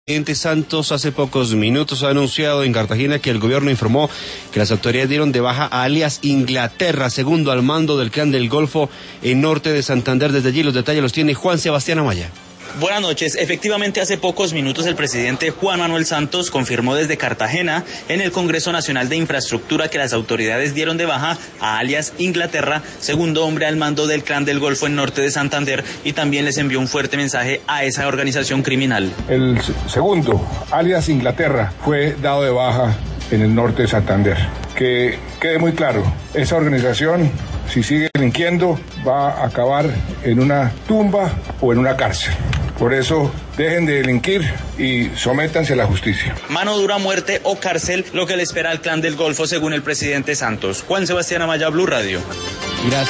presidente Santos hace pocos minutos ha anunciado en Cartagena que el gobierno informó que las autoridades dieron de baja a alias Inglaterra, segundo al mando del Clan del Golfo en norte de Santander. Desde allí los detalles los tiene Juan Sebastián Amaya. Buenas noches. Efectivamente, hace pocos minutos el presidente Juan Manuel Santos confirmó desde Cartagena en el Congreso Nacional de Infraestructura que las autoridades dieron de baja a alias Inglaterra, segundo hombre al mando del Clan del Golfo en norte de Santander, y también les envió un fuerte mensaje a esa organización criminal. El segundo, alias Inglaterra, fue dado de baja en el norte de Santander. Que quede muy claro, esa organización, si sigue delinquiendo, va a acabar en una tumba o en una cárcel. Por eso, dejen de delinquir y sométanse a la justicia. Mano dura, muerte o cárcel, lo que le espera al Clan del Golfo, según el presidente Santos. Juan Sebastián Amaya, Blue Radio. Gracias.